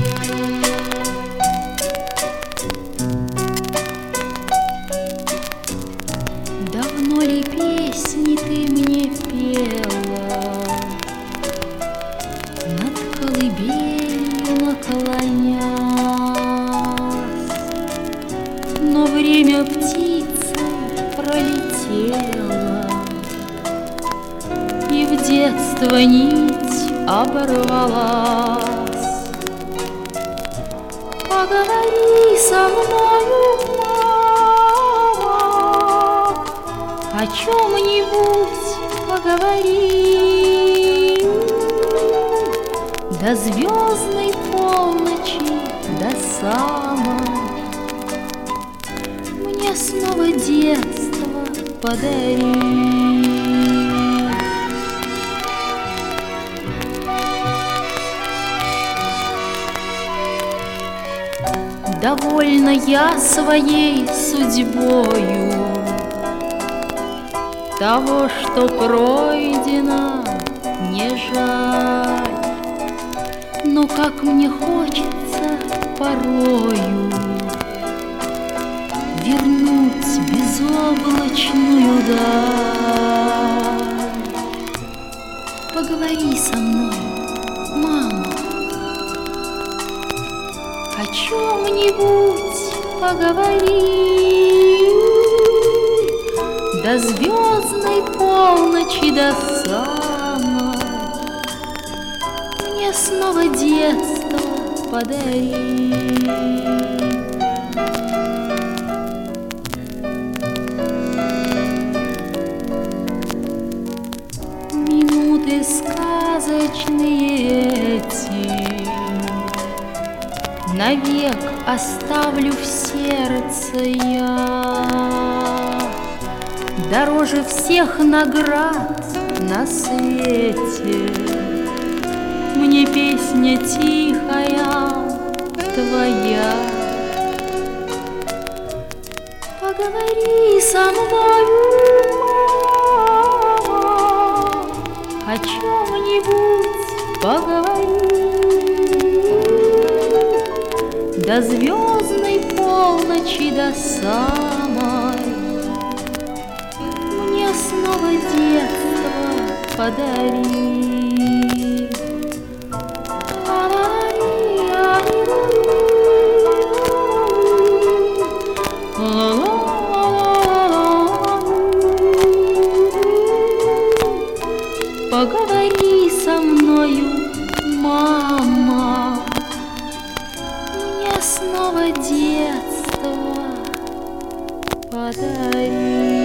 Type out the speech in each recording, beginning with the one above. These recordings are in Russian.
Давно ли песни ты мне пела, над колыбелью наклонясь? Но время птицей пролетело, и в детство нить оборвалась. Поговори со мною, мама, о чем-нибудь поговори. До звездной полночи, до самой, мне снова детство подари. Довольна я своей судьбою, того, что пройдено, не жаль. Но как мне хочется порою вернуть безоблачную даль. Поговори со мной, мама, о чем-нибудь поговори. До звездной полночи, до самой, мне снова детство подари. Минуты сказочные эти навек оставлю в сердце я. Дороже всех наград на свете мне песня тихая твоя. Поговори со мною, мама, о чем-нибудь поговори. До звездной полночи, до самой, мне снова детство подари. Поговори со мною, мама, мне снова детство подари.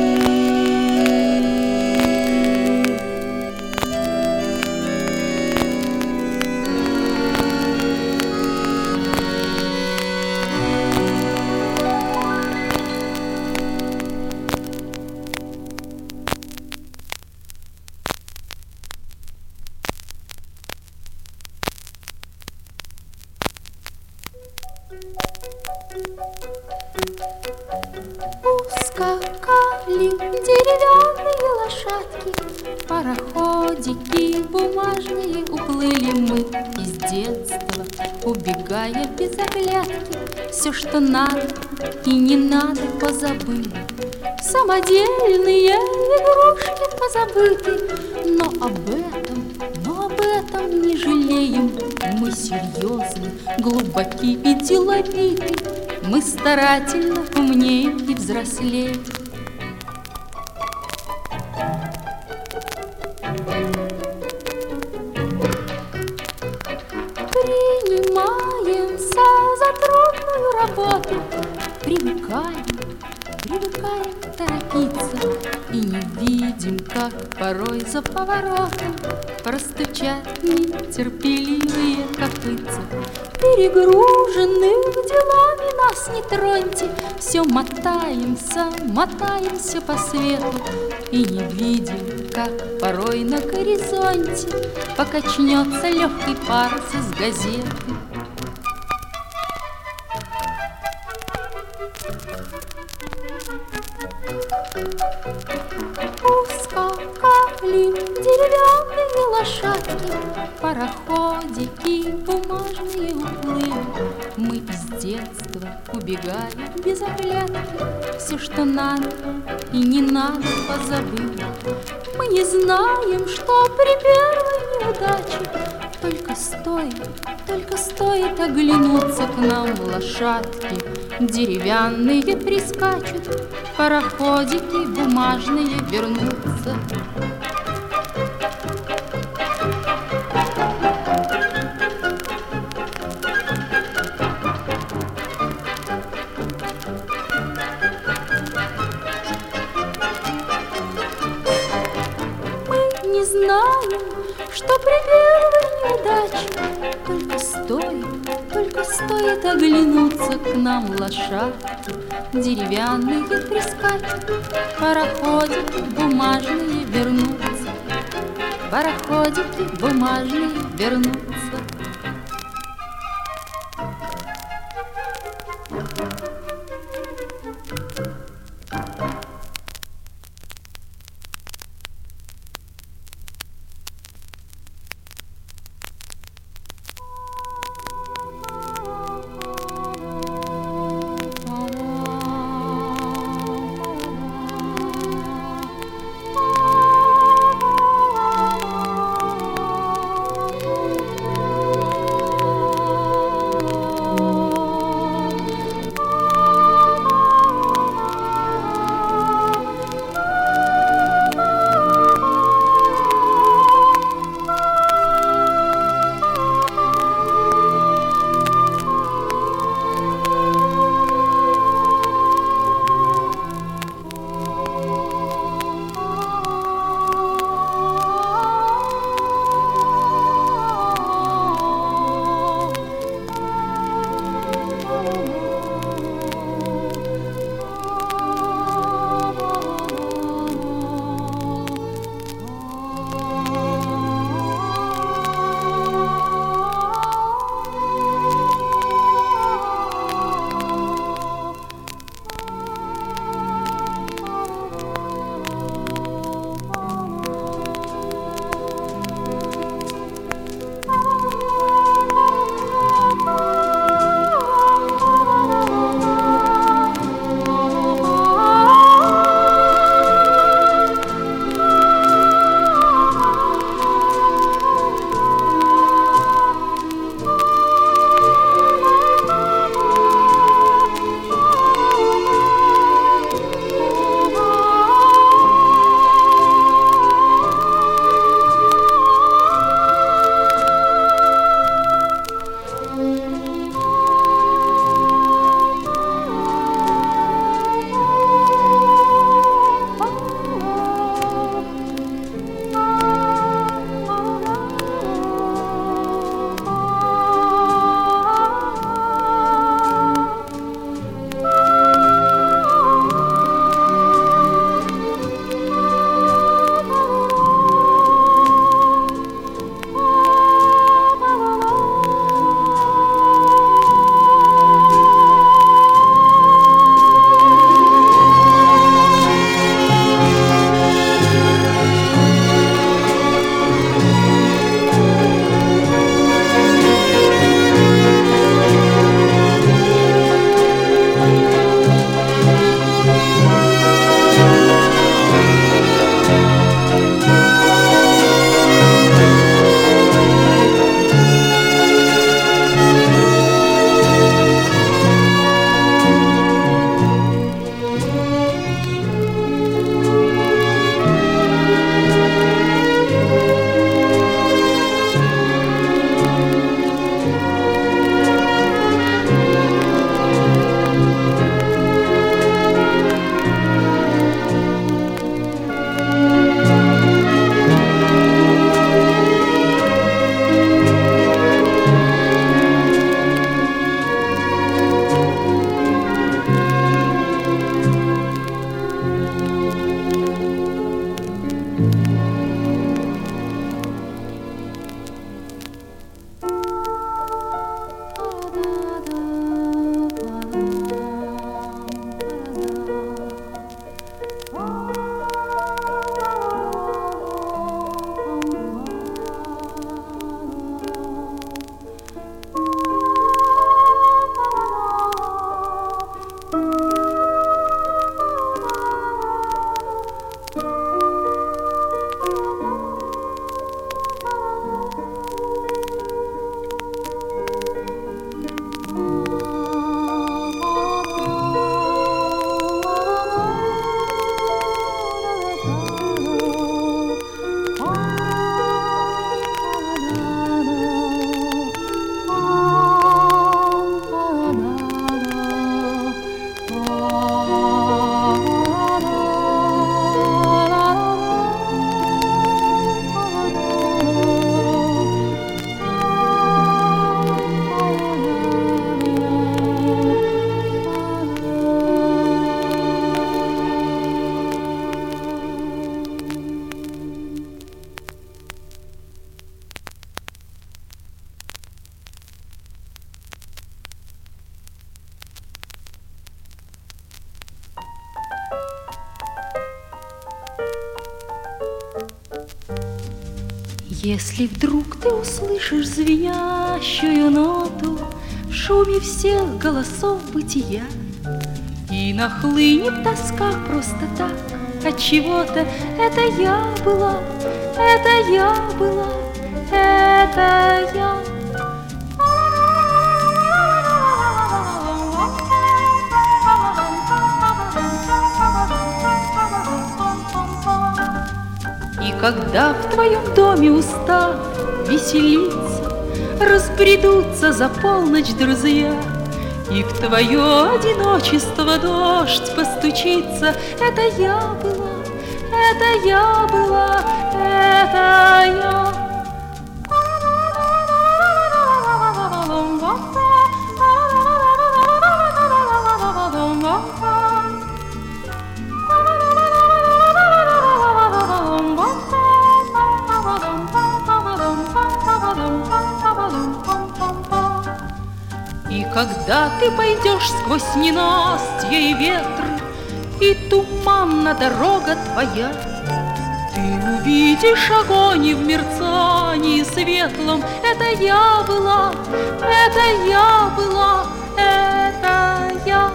Ускакали деревянные лошадки, пароходики бумажные, уплыли мы из детства, убегая без оглядки. Все, что надо и не надо, позабыли. Самодельные игрушки позабыты, но об этом не жалеем. Мы серьезны, глубоки и деловиты, мы старательно умнеем и взрослеем. Принимаемся за трудную работу, привыкаем торопиться и не видим, как порой за поворотом простучат нетерпеливые копытца. Перегруженных делами нас не троньте, все мотаемся по свету и не видим, как порой на горизонте покачнется легкий парус из газеты. Ускакали деревянные лошадки, пароходики бумажные уплыли. Мы из детства убегали без оглядки, все, что надо и не надо, позабыли. Мы не знаем, что при первой неудаче только стоит оглянуться к нам лошадки. Деревянные прискачут, пароходики бумажные вернутся. Не знаем, что при первой неудаче только стоит оглянуться к нам лошадки. Деревянные прискачут, пароходики бумажные вернутся. Пароходики бумажные вернутся. Если вдруг ты услышишь звенящую ноту в шуме всех голосов бытия, и нахлынет тоска просто так от чего-то, это я была, это я была, это я. И когда в твоем доме устав веселиться, разбредутся за полночь друзья, и в твое одиночество дождь постучится, это я была, это я была, это я. И когда ты пойдешь сквозь ненастье и ветры, и туманна дорога твоя, ты увидишь огонь в мерцании светлом, это я была, это я была, это я.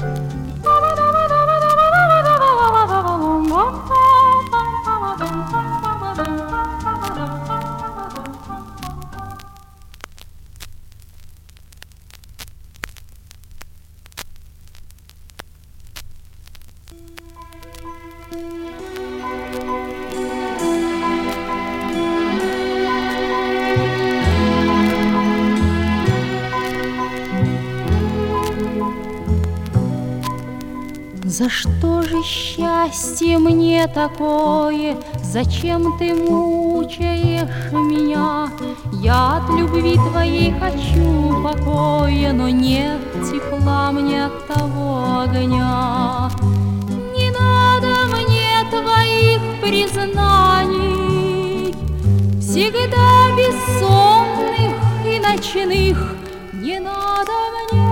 За что же счастье мне такое? Зачем ты мучаешь меня? Я от любви твоей хочу покоя, но нет тепла мне от того огня. Не надо мне твоих признаний, всегда бессонных и ночных. Не надо мне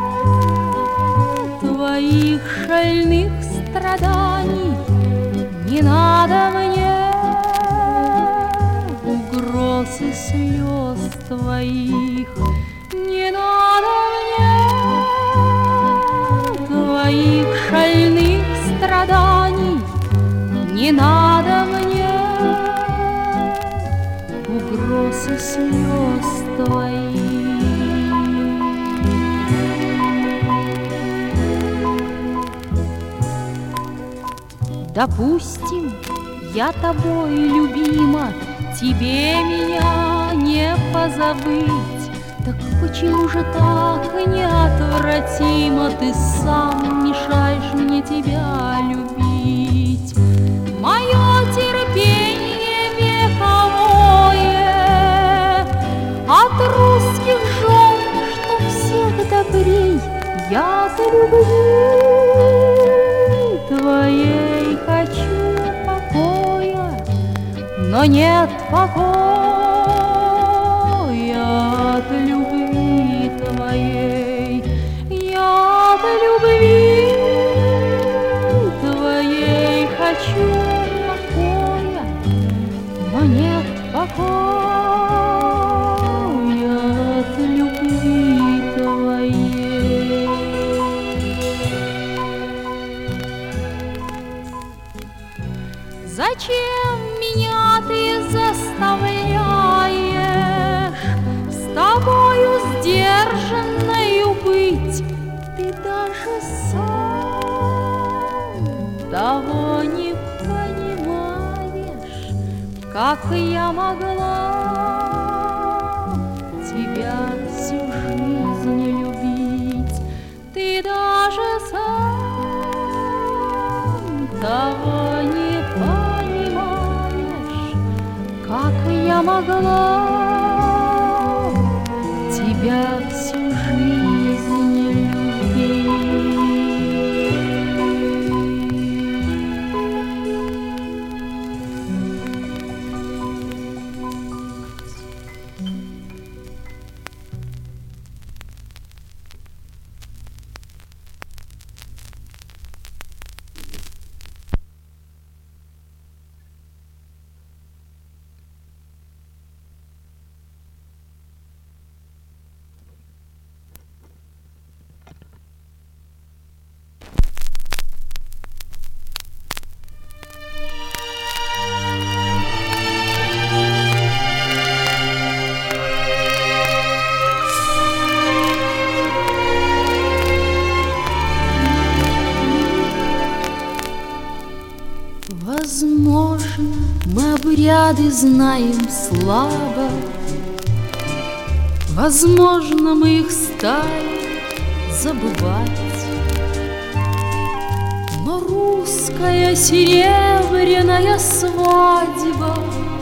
твоих шальных страданий, не надо мне угроз и слез твоих, не надо мне твоих шальных страданий, не надо мне угроз и слез твоих. Допустим, я тобой любима, тебе меня не позабыть. Так почему же так неотвратимо ты сам мешаешь мне тебя любить? Мое терпение вековое от русских жен, что всех добрей, я от любви твоей хочу покоя, но нет покоя от любви твоей. Я от любви твоей хочу покоя, но нет покоя от любви твоей. Зачем меня ты заставляешь с тобою сдержанною быть? Ты даже сам того не понимаешь, как я могла тебя всю жизнь любить. Ты даже сам того не понимаешь, как я могла тебя всю жизнь любить. взряды знаем слабо, возможно, мы их стали забывать. Но русская серебряная свадьба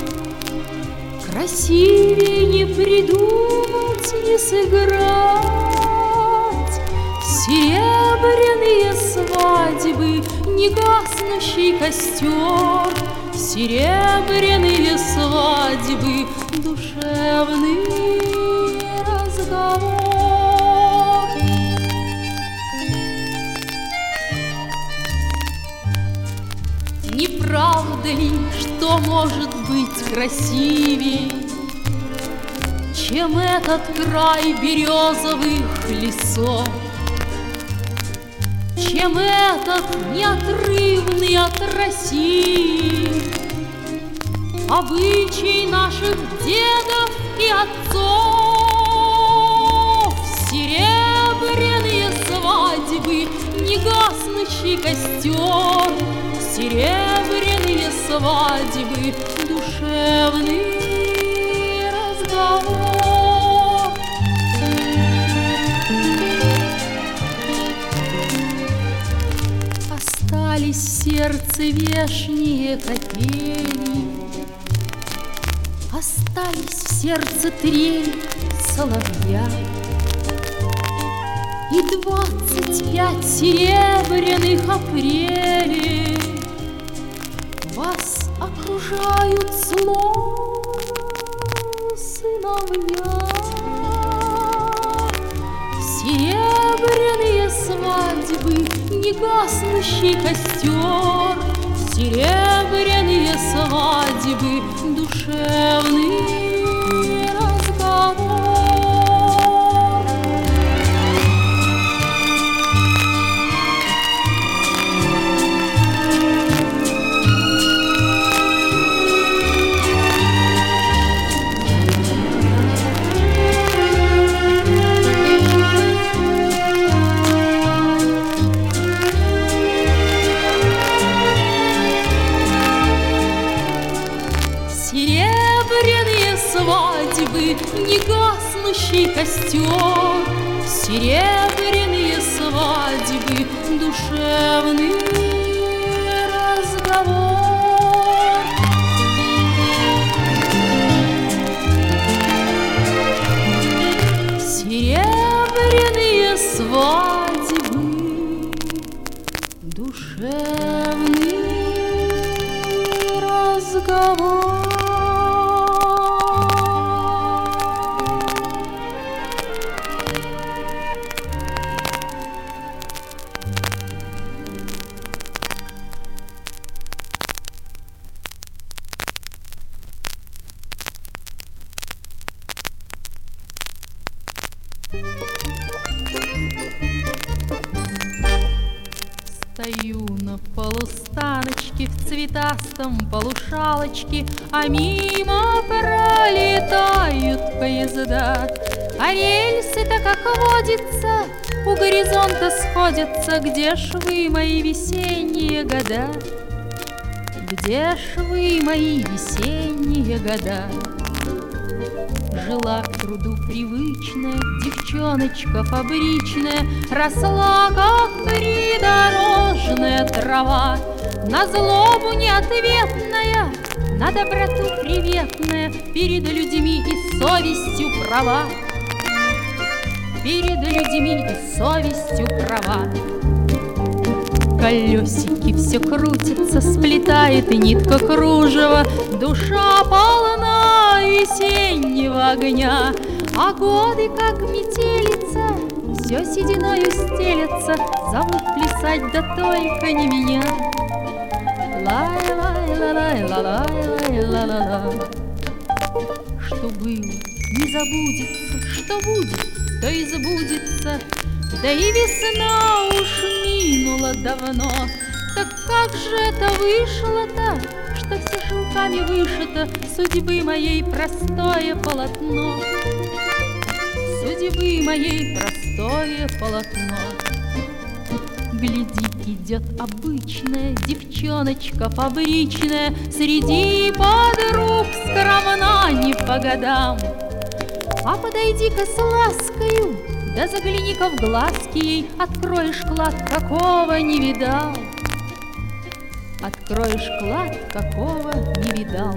красивее не придумать, не сыграть. Серебряные свадьбы, не гаснущий костер, серебряные свадьбы, душевный разговор. Не правда ли, что может быть красивее, чем этот край березовых лесов, чем этот неотрывный от России обычай наших дедов и отцов? Серебряные свадьбы, не гаснущий костер, серебряные свадьбы, душевный разговор. Остались в сердце вешние капели, остались в сердце трель соловья и 25 серебряных апрелей. Вас окружают словно сыновья. Серебряные свадьбы, не гаснущий костер, серебряные свадьбы, душевный разговор. Серебряные свадьбы, не гаснущий костер, серебряные свадьбы, душевный разговор. Серебряные свадьбы, душевный разговор. Стою на полустаночке в цветастом полушалочке, а мимо пролетают поезда. А рельсы-то, как водится, у горизонта сходятся. Где ж вы, мои весенние года? Где ж вы, мои весенние года? Жила к труду привычная девчоночка фабричная, росла, как придорожная трава, на злобу неответная, на доброту приветная, перед людьми и совестью права, перед людьми и совестью права. Колесики все крутятся, сплетает и нитка кружева, душа полна весеннего огня, а годы, как метелица, все сединою стелятся, зовут плясать, да только не меня. Лай-лай-ла-лай-ла-лай-лай-ла-ла-ла. Что было, не забудется, что будет, то и забудется. Да и весна уж минула давно. Так как же это вышло-то, что все шелками вышито судьбы моей простое полотно? Судьбы моей простое полотно. Гляди, идет обычная девчоночка фабричная, среди подруг скромна не по годам. А подойди-ка с ласкою, да загляни-ка в глазки ей, откроешь клад, какого не видал. Откроешь клад, какого не видал.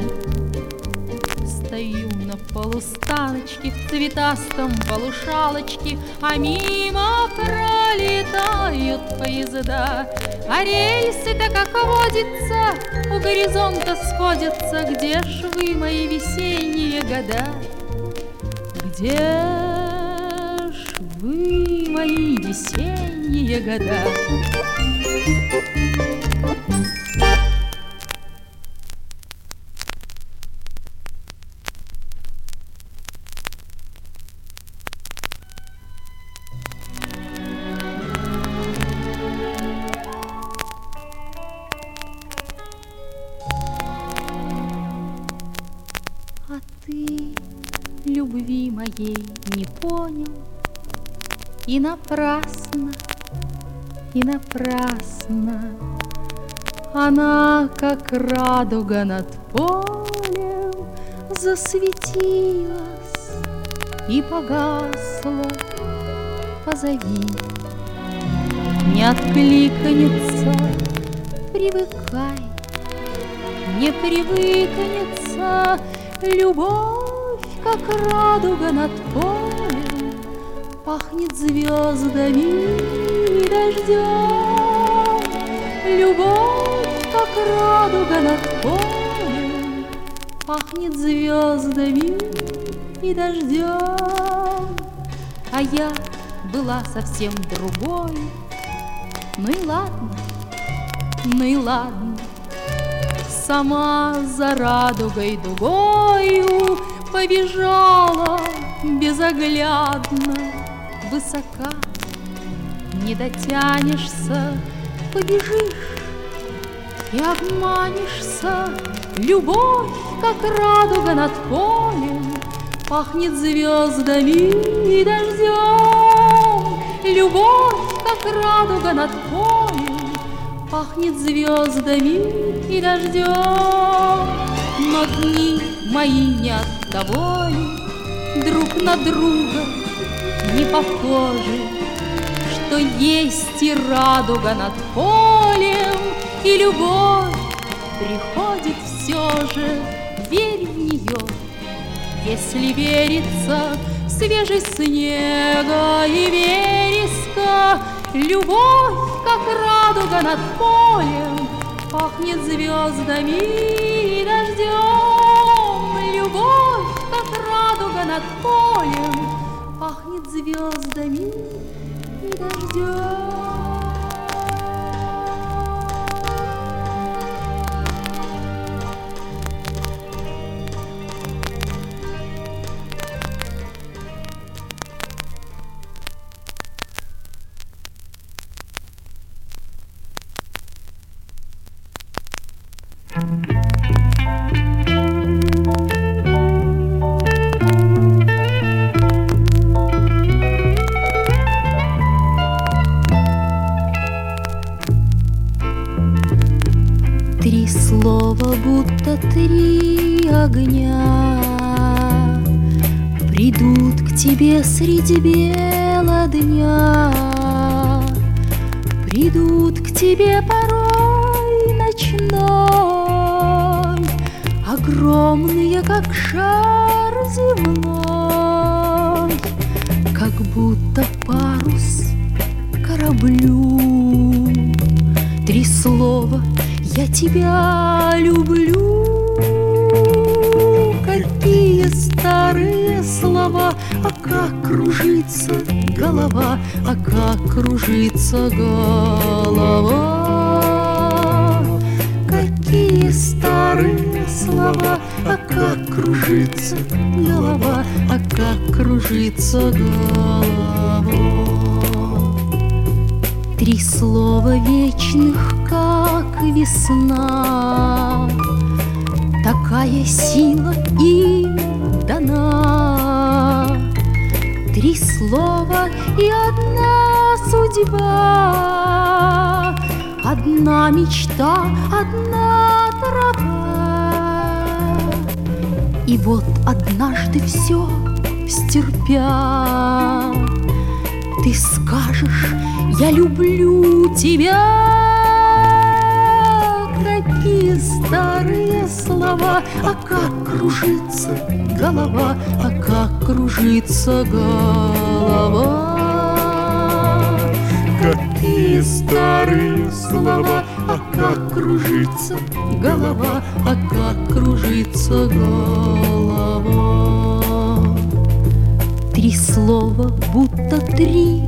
Стою на полустаночке в цветастом полушалочке, а мимо пролетают поезда. А рельсы-то, как водится, у горизонта сходятся. Где ж вы, мои весенние года? Где ж вы, мои весенние года? А ты любви моей не понял, и напрасно, и напрасно. Она, как радуга над полем, засветилась и погасла. Позови, не откликнется, привыкай, не привыкнется. Любовь, как радуга над полем, пахнет звездами и дождем. Любовь, как радуга над полем, пахнет звездами и дождем. А я была совсем другой. Ну и ладно, ну и ладно. Сама за радугой дугою побежала безоглядно. Высока не дотянешься, побежишь и обманешься. Любовь, как радуга над полем, пахнет звездами и дождем. Любовь, как радуга над полем, пахнет звездами и дождем. Но дни мои не от того ли друг на друга не похожи, что есть и радуга над полем, и любовь приходит все же. Верь в нее, если верится свежий снега и вереска. Любовь, как радуга над полем, пахнет звездами и дождем. Любовь, как радуга над полем, пахнет звездами и дождем. Три слова, будто три огня, придут к тебе среди бела дня, придут к тебе порой ночной, огромные, как шар земной, как будто парус кораблю. Три слова: я тебя люблю. Какие старые слова, а как кружится голова, а как кружится голова. Какие старые слова, а как кружится голова, а как кружится голова. Три слова вечных, как весна, такая сила им дана. Три слова и одна судьба, одна мечта, одна тропа. И вот однажды все стерпя, ты скажешь: я люблю тебя. Какие старые слова, а как кружится голова, а как кружится голова. Какие старые слова, а как кружится голова, а как кружится голова. Три слова, будто три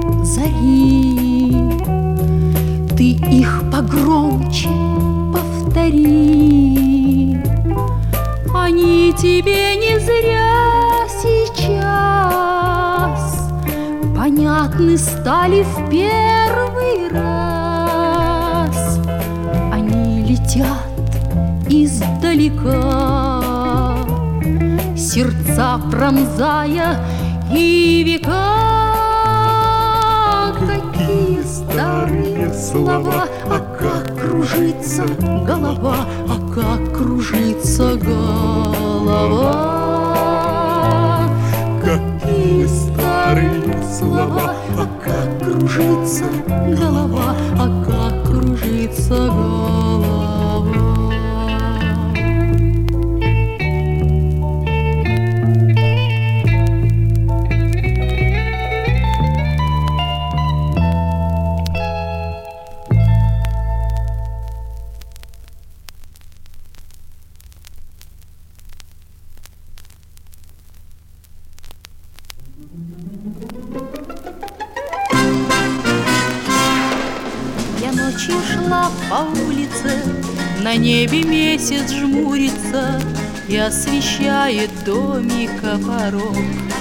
зари, ты их погромче повтори. Они тебе не зря сейчас понятны стали в первый раз. Они летят издалека, сердца пронзая и века. Какие старые слова, а как кружится голова, а как кружится голова. Какие старые слова, а как кружится голова, а как кружится голова. Ночью шла по улице, на небе месяц жмурится и освещает домика порог.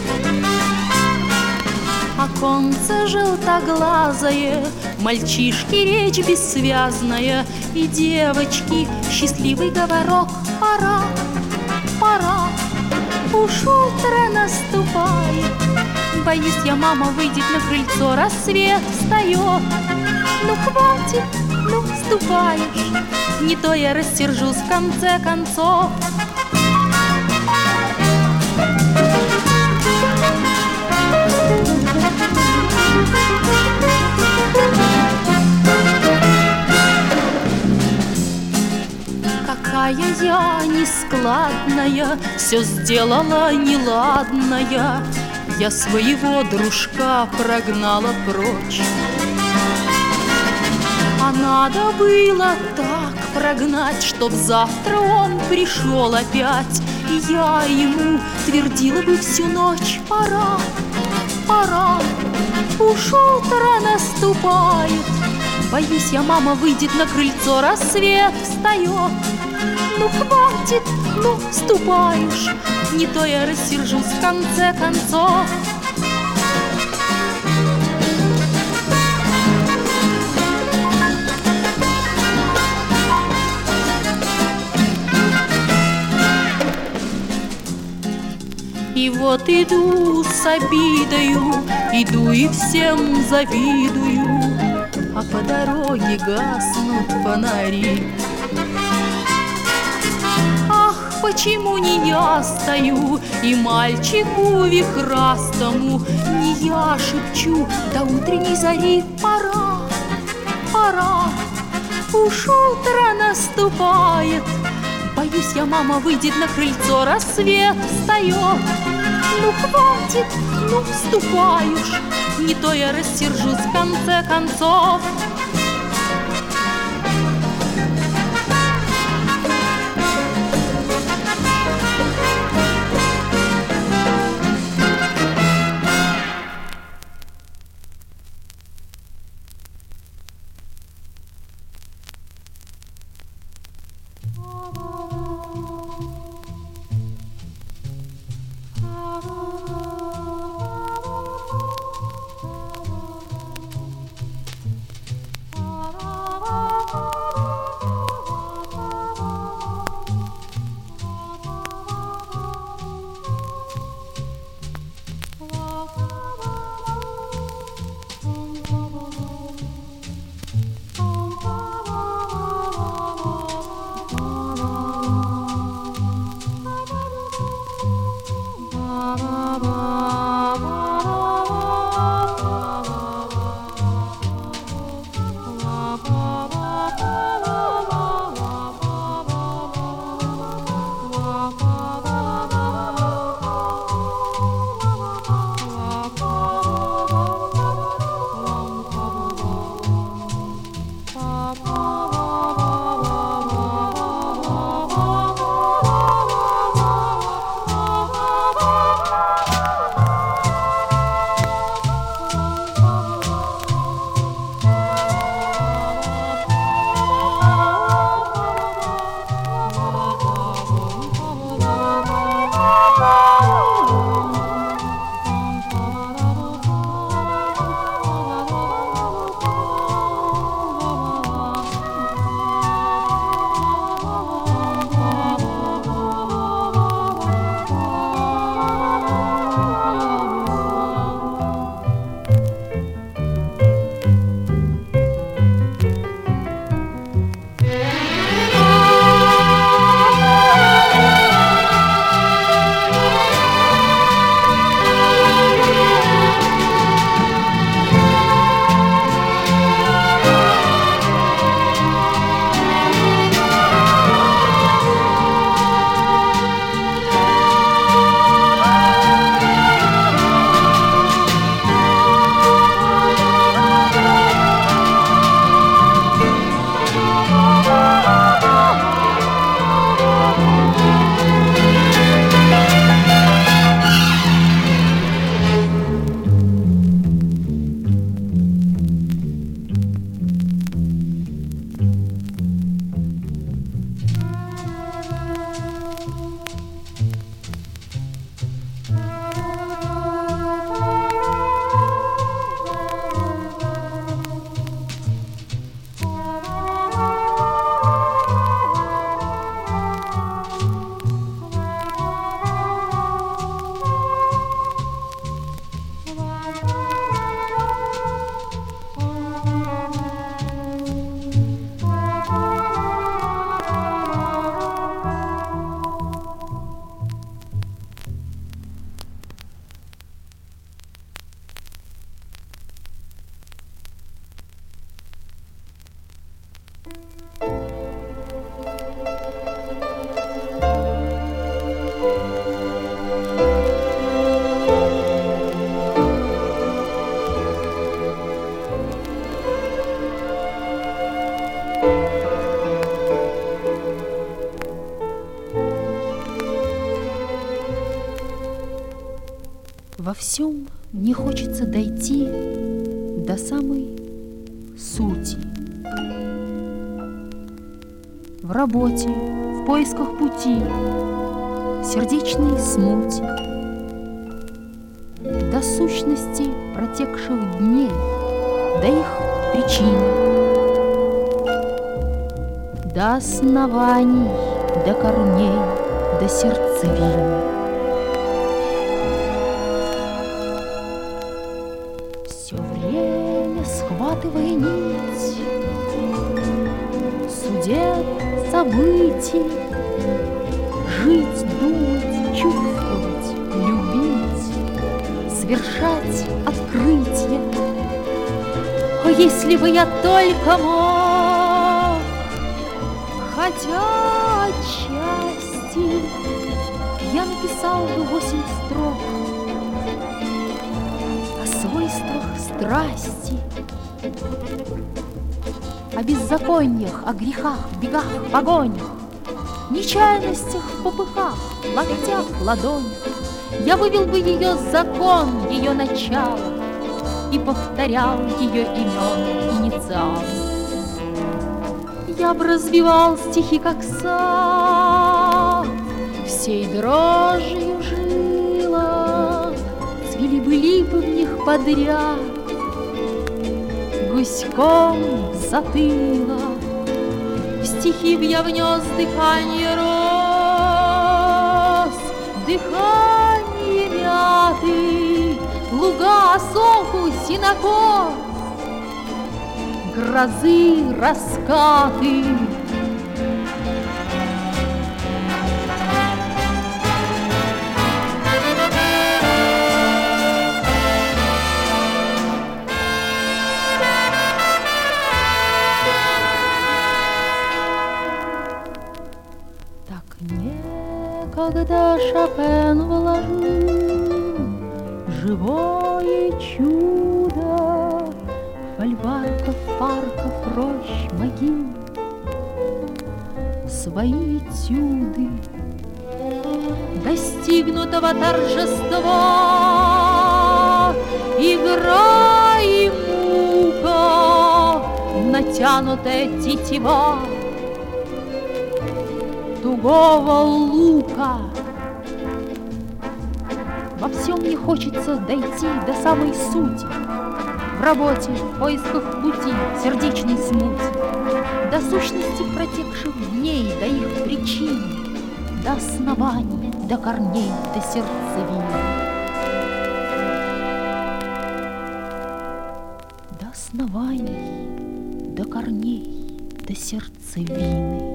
Оконце желтоглазое, мальчишки речь бессвязная, и девочки счастливый говорок. Пора, пора, уж утро наступает. Боюсь я, мама выйдет на крыльцо, рассвет встает. Ну хватит, ну ступаешь, не то я рассержусь в конце концов. Какая я нескладная, все сделала неладная, я своего дружка прогнала прочь. А надо было так прогнать, чтоб завтра он пришел опять, и я ему твердила бы всю ночь: пора, пора, уж утро наступает. Боюсь я, мама выйдет на крыльцо, рассвет встает. Ну хватит, ну ступаешь, не то я рассержусь в конце концов. И вот иду с обидою, иду и всем завидую, а по дороге гаснут фонари. Ах, почему не я стою и мальчику вихрастому не я шепчу до утренней зари: пора, пора, уж утро наступает. Боюсь я, мама выйдет на крыльцо, рассвет встает. Ну хватит, ну ступай уж, не то я рассержусь в конце концов. всем мне хочется дойти до самой сути. В работе, в поисках пути, сердечной смуте, до сущности протекших дней, до их причин, до оснований, до корней, до сердцевин. Все время схватывая нить судеб, событий, жить, думать, чувствовать, любить, совершать открытия. О, если бы я только мог, хотя отчасти я написал бы 8 строк о свойствах страсти, о беззакониях, о грехах, бегах, погонях, нечаянностях, попыхах, локтях, ладонях. Я вывел бы ее закон, ее начало, и повторял ее имен, инициалы. Я бы развивал стихи, как сад, всей дрожью жила, цвели бы липы в них подряд, гуськом затыла. В стихи я внес дыхание роз, дыхание мяты, луга, осоку, сенокос, грозы, раскаты. Так некогда Шопен вложил живое чудо фольварков, парков, рощ, могил, свои этюды достигнутого торжества, игра и мука, натянутая тетива тугого лука. Во всем мне хочется дойти до самой сути, в работе, в поисках пути, в сердечной смуте, до сущности протекших дней, до их причин, до оснований, до корней, до сердцевин. До оснований, до корней, до сердцевины.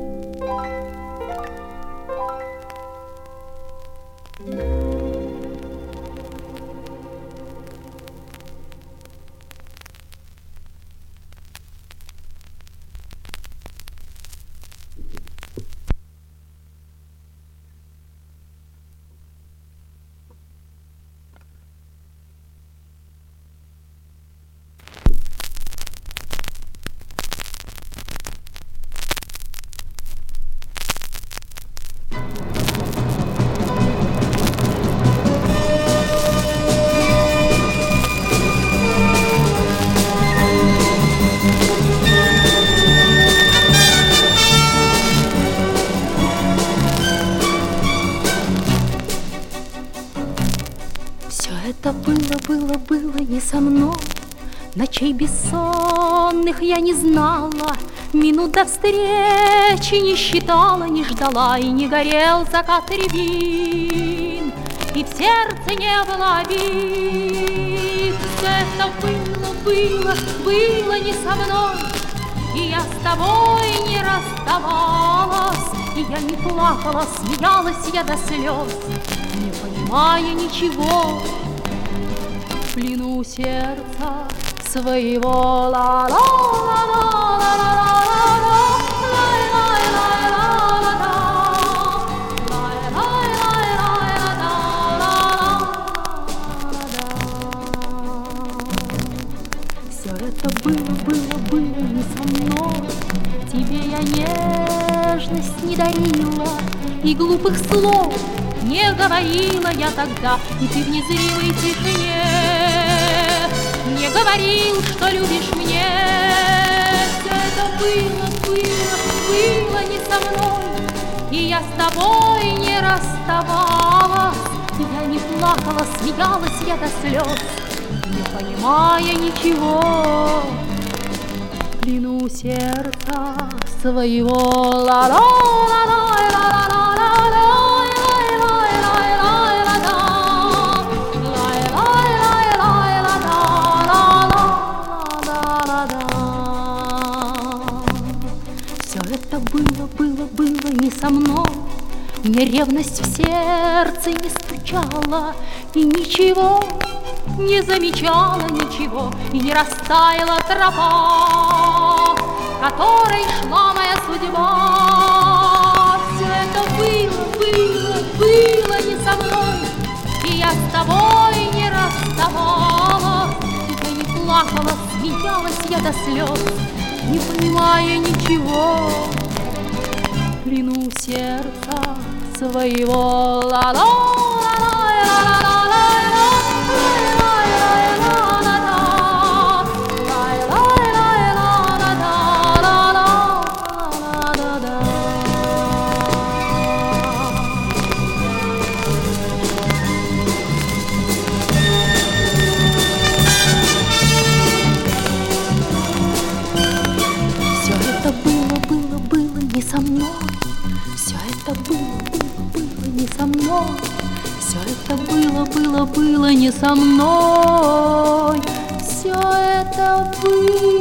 Это было не со мной. Ночей бессонных я не знала, минут до встречи не считала, не ждала, и не горел закат рябин, и в сердце не было обид. Все это было не со мной, и я с тобой не расставалась, и я не плакала, смеялась я до слез, не понимая ничего. В плену сердца своего все это было не со мной. Тебе я нежность не дарила, и глупых слов не говорила я тогда, и ты в незримой тишине не говорил, что любишь мне. Все это было не со мной, и я с тобой не расставалась. Я не плакала, смеялась я до слез, не понимая ничего. Кляну сердца своего, все это было не со мной. Мне ревность в сердце не стучала, и ничего не замечала, ничего, и не растаяла тропа, которой шла моя судьба. Все это было не со мной, и я с тобой не расставалась. Я не плакала, смеялась я до слез, не понимая ничего. Кляну сердца своего, не со мной, все это было не со мной, все это было не со мной, все это было.